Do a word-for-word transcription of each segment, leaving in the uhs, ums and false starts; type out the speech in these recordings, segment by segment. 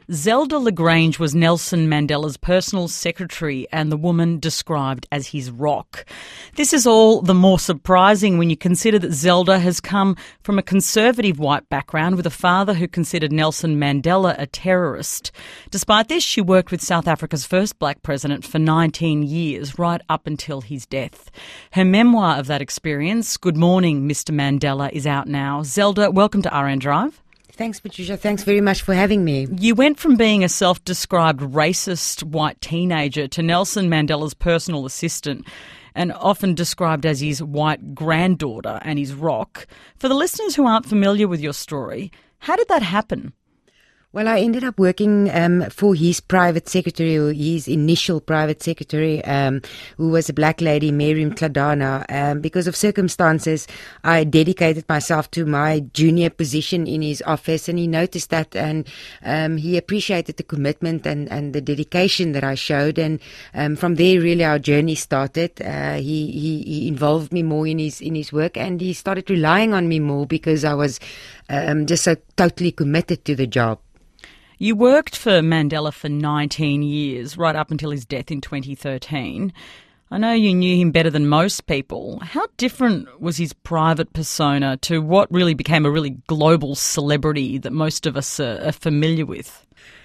Zelda LaGrange was Nelson Mandela's personal secretary and the woman described as his rock. This is all the more surprising when you consider that Zelda has come from a conservative white background with a father who considered Nelson Mandela a terrorist. Despite this, she worked with South Africa's first black president for nineteen years, right up until his death. Her memoir of that experience, Good Morning, Mister Mandela, is out now. Zelda, welcome to R N Drive. Thanks, Patricia. Thanks very much for having me. You went from being a self-described racist white teenager to Nelson Mandela's personal assistant and often described as his white granddaughter and his rock. For the listeners who aren't familiar with your story, how did that happen? Well, I ended up working um, for his private secretary, or his initial private secretary, um, who was a black lady, Mary Mkladana. Um, because of circumstances, I dedicated myself to my junior position in his office, and he noticed that, and um, he appreciated the commitment and, and the dedication that I showed. And um, from there, really, our journey started. Uh, he, he he involved me more in his in his work, and he started relying on me more because I was um, just so totally committed to the job. You worked for Mandela for nineteen years, right up until his death in twenty thirteen. I know you knew him better than most people. How different was his private persona to what really became a really global celebrity that most of us are, are familiar with?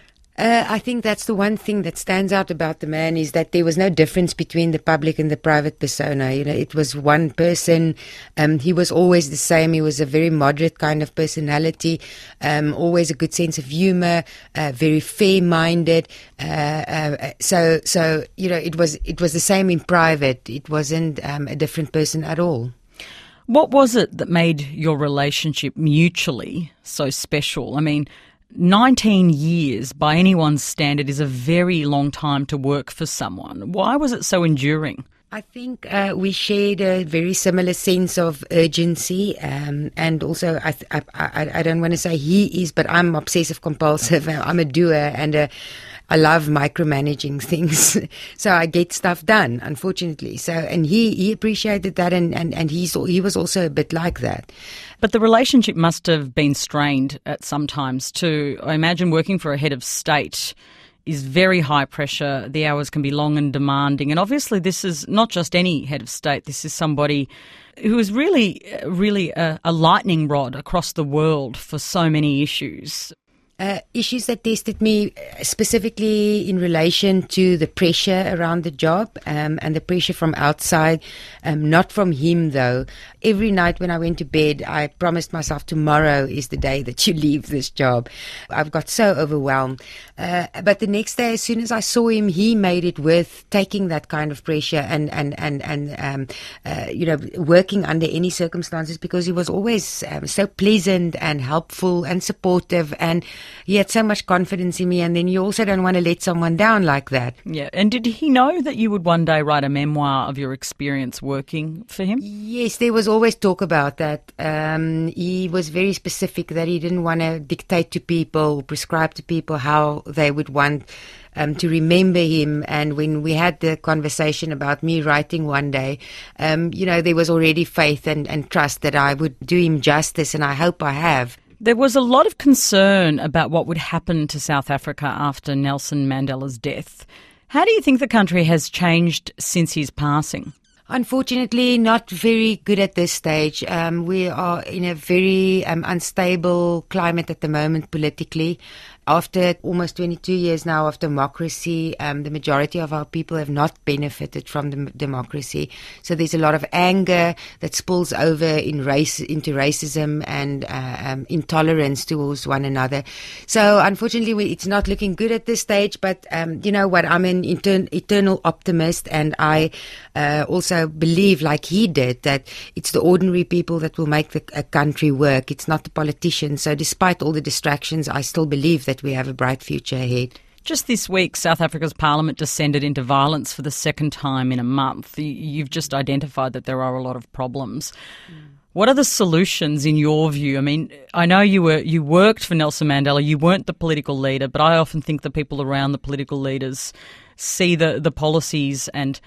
Uh, I think that's the one thing that stands out about the man, is that there was no difference between the public and the private persona. You know, it was one person. Um, he was always the same. He was a very moderate kind of personality, um, always a good sense of humor, uh, very fair-minded. Uh, uh, so, so you know, it was it was the same in private. It wasn't um, a different person at all. What was it that made your relationship mutually so special? I mean, nineteen years, by anyone's standard, is a very long time to work for someone. Why was it so enduring? I think uh, we shared a very similar sense of urgency, um, and also I, th- I, I, I don't want to say he is, but I'm obsessive compulsive. I'm a doer, and a, I love micromanaging things, so I get stuff done, unfortunately. So, and he, he appreciated that, and, and, and he's he was also a bit like that. But the relationship must have been strained at some times too. I imagine working for a head of state is very high pressure. The hours can be long and demanding. And obviously this is not just any head of state. This is somebody who is really, really a, a lightning rod across the world for so many issues. Uh, issues that tested me specifically in relation to the pressure around the job, um, and the pressure from outside, um, not from him though. Every night when I went to bed, I promised myself, tomorrow is the day that you leave this job. I've got so overwhelmed. Uh, but the next day, as soon as I saw him, he made it worth taking that kind of pressure and, and, and, and um, uh, you know, working under any circumstances, because he was always um, so pleasant and helpful and supportive, and he had so much confidence in me. And then you also don't want to let someone down like that. Yeah. And did he know that you would one day write a memoir of your experience working for him? Yes, there was always talk about that. Um, he was very specific that he didn't want to dictate to people, prescribe to people how they would want Um, to remember him. And when we had the conversation about me writing one day, um, you know, there was already faith and, and trust that I would do him justice, and I hope I have. There was a lot of concern about what would happen to South Africa after Nelson Mandela's death. How do you think the country has changed since his passing? Unfortunately, not very good at this stage. Um, we are in a very um, unstable climate at the moment politically. After almost twenty-two years now of democracy, um, the majority of our people have not benefited from the democracy. So there's a lot of anger that spills over in race, into racism and uh, um, intolerance towards one another. So unfortunately, we, it's not looking good at this stage. But um, you know what? I'm an etern- eternal optimist, and I uh, also believe, like he did, that it's the ordinary people that will make the a country work. It's not the politicians. So despite all the distractions, I still believe that we have a bright future ahead. Just this week, South Africa's parliament descended into violence for the second time in a month. You've just identified that there are a lot of problems. Mm. What are the solutions in your view? I mean, I know you were you worked for Nelson Mandela. You weren't the political leader, but I often think the people around the political leaders see the, the policies and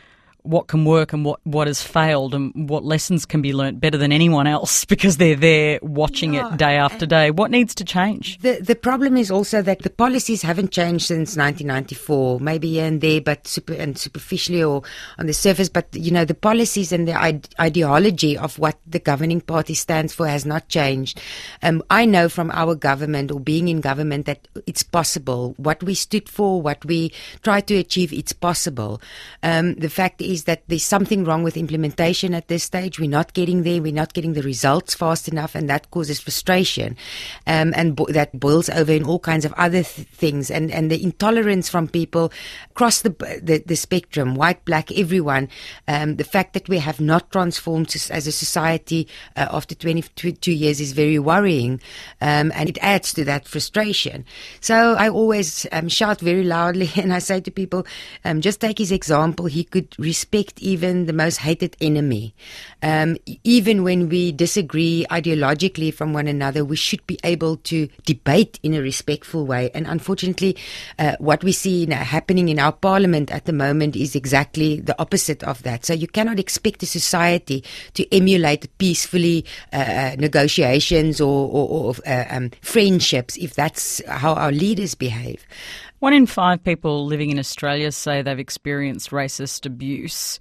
what can work and what, what has failed and what lessons can be learnt better than anyone else because they're there watching no, it day after day. What needs to change? The the problem is also that the policies haven't changed since nineteen ninety-four, maybe here and there, but super, and superficially or on the surface. But, you know, the policies and the ide- ideology of what the governing party stands for has not changed. Um, I know from our government or being in government that it's possible. What we stood for, what we tried to achieve, it's possible. Um, the fact is that there's something wrong with implementation at this stage. We're not getting there. We're not getting the results fast enough, and that causes frustration. Um, and bo- that boils over in all kinds of other th- things. And, and the intolerance from people across the, the, the spectrum, white, black, everyone. Um, the fact that we have not transformed as a society uh, after twenty-two years is very worrying. Um, and it adds to that frustration. So I always um, shout very loudly and I say to people, um, just take his example. He could respect even the most hated enemy. Um, even when we disagree ideologically from one another, we should be able to debate in a respectful way. And unfortunately, uh, what we see now happening in our parliament at the moment is exactly the opposite of that. So you cannot expect a society to emulate peacefully uh, negotiations or, or, or uh, um, friendships if that's how our leaders behave. One in five people living in Australia say they've experienced racist abuse.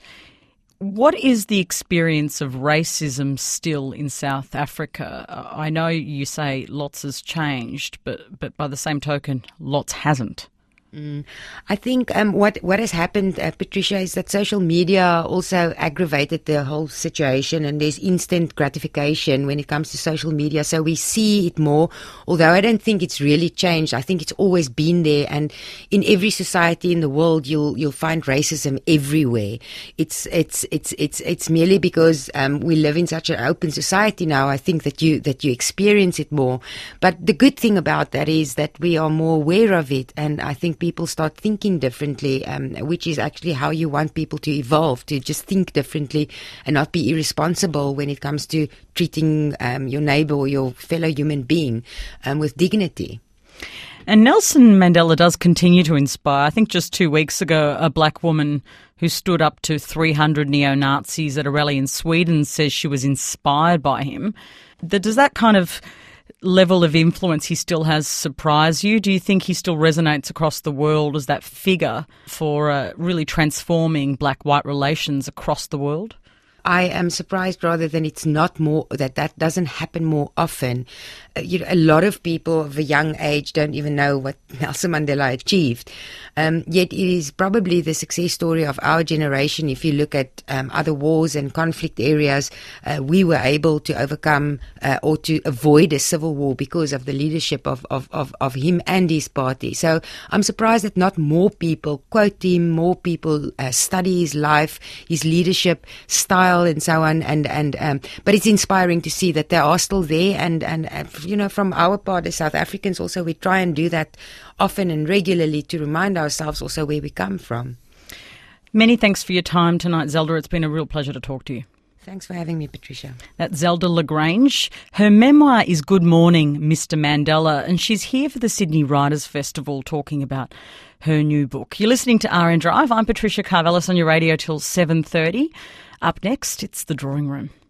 What is the experience of racism still in South Africa? I know you say lots has changed, but, but by the same token, lots hasn't. Mm. I think um, what what has happened, uh, Patricia, is that social media also aggravated the whole situation, and there's instant gratification when it comes to social media. So we see it more, although I don't think it's really changed. I think it's always been there, and in every society in the world, you'll you'll find racism everywhere. It's it's it's it's it's merely because um, we live in such an open society now. I think that you that you experience it more. But the good thing about that is that we are more aware of it, and I think people start thinking differently, um, which is actually how you want people to evolve, to just think differently and not be irresponsible when it comes to treating um, your neighbour or your fellow human being um, with dignity. And Nelson Mandela does continue to inspire. I think just two weeks ago, a black woman who stood up to three hundred neo-Nazis at a rally in Sweden says she was inspired by him. Does that kind of level of influence he still has surprise you? Do you think he still resonates across the world as that figure for uh, really transforming black-white relations across the world? I am surprised rather than it's not more, that that doesn't happen more often. Uh, you know, a lot of people of a young age don't even know what Nelson Mandela achieved. Um, yet it is probably the success story of our generation. If you look at um, other wars and conflict areas, uh, we were able to overcome uh, or to avoid a civil war because of the leadership of, of, of, of him and his party. So I'm surprised that not more people quote him, more people uh, study his life, his leadership style, and so on, and and um, but it's inspiring to see that they are still there, and and uh, you know, from our part as South Africans also, we try and do that often and regularly to remind ourselves also where we come from. Many thanks for your time tonight, Zelda. It's been a real pleasure to talk to you. Thanks for having me, Patricia. That's Zelda Lagrange. Her memoir is Good Morning, Mister Mandela, and she's here for the Sydney Writers' Festival talking about her new book. You're listening to R N Drive. I'm Patricia Carvelis on your radio till seven thirty. Up next, it's The Drawing Room.